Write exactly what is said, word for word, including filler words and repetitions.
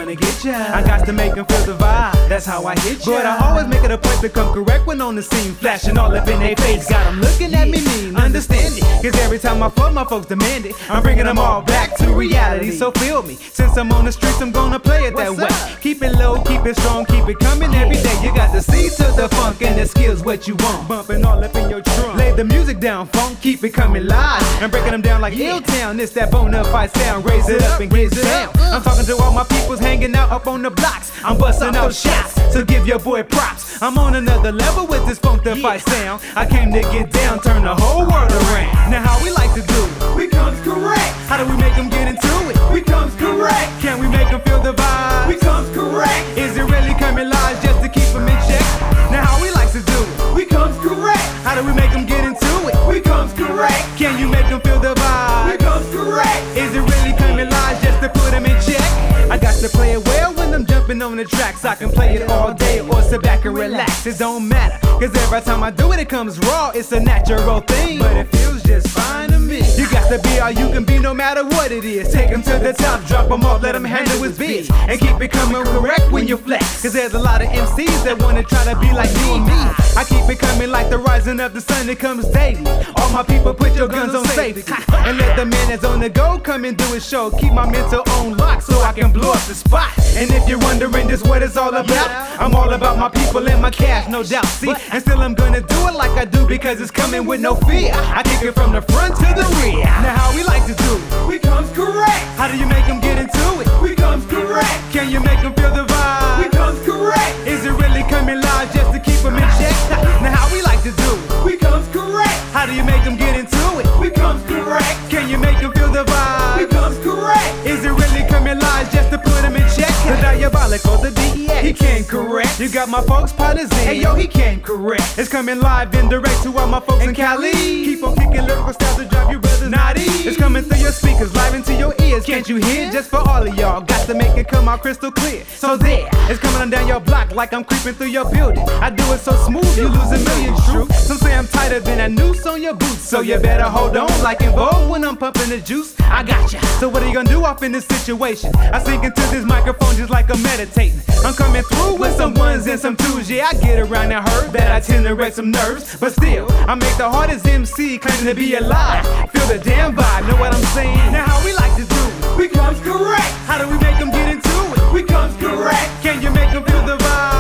gonna get ya. I got to make them feel the vibe, that's how I hit ya. But I always make it a point to come correct when on the scene, flashing all up in their face. Got them looking at me mean, understand it, cause every time I flow, my folks demand it. I'm bringing them all back to reality, so feel me. Since I'm on the streets, I'm gonna play it that way. Keep it low, keep it strong, keep it coming every day. You got the seed to the funk and the skills what you want. Bumping all up in your trunk. Lay the music down, funk, keep it coming live. I'm breaking them down like Ill-Town. It's that bona fide sound, raise it up and get down. I'm talking to all my peoples hanging out up on the blocks. I'm busting out shots, so give your boy props. I'm on another level with this funkified sound. I came to get down, turn the whole world around. Now how we like to do it? We comes correct. How do we make them get into it? We comes correct. Can we make them feel the vibe? We comes correct. Is it really coming live just to keep them in check? Now how we like to do it? We comes correct. How do we make them get into it? We comes correct. Can you make them feel the vibe? We comes correct. Is it really coming live just to put them in check? I got to play it well when I'm jumping on the tracks. I can play it all day or sit back and relax. It don't matter, cause every time I do it, it comes raw. It's a natural thing, but it feels just fine to me. You got to be all you can be no matter what it is. Take them to the top, drop them off, let them handle his bitch. And keep it coming correct when you flex. Cause there's a lot of M Cs that wanna try to be like you and me. I keep it coming like the rising of the sun, it comes daily. All my people put your guns on safety. And let the man that's on the go come and do his show. Keep my mental on lock so I can blow up the spot. And if you're wondering just what it's all about, I'm all about my people and my cash, no doubt. See, and still I'm gonna do it like I do because it's coming with no fear. I kick it from the front to the rear. Now how we like to do it? We comes correct. How do you make them get into it? We comes correct. Can you make them feel the vibe? We comes correct. Is it really coming live just to keep them in check? Now how we like to do it? We comes correct. How do you make them get into it? We comes correct. Can you make them feel the vibe? We comes correct. Is it really coming live just to put them in check? The diabolical, the D E A, he came correct. You got my folks partners in, hey yo, he came correct. It's coming live and direct to all my folks in Cali. Keep on kicking lyrical styles to drive you brothers naughty. It's coming through your speakers, live into your ears. Can't you hear? Just for all of y'all, got to make it come out crystal clear. So there, it's coming on down your block like I'm creeping through your building. I do it so smooth, you lose a million true. Some say I'm tighter than a noose on your boots, so you better hold on like in Vogue when I'm pumping the juice. I got ya. So what are you gonna do off in this situation? I sink into this microphone just like I'm meditating. I'm coming through with some ones and some twos. Yeah, I get around and heard that I tend to wreck some nerves, but still, I make the hardest M C claiming to be alive. Feel the damn vibe, know what I'm saying? Now how we like to do it? We comes correct. How do we make them get into it? We comes correct. Can you make them feel the vibe?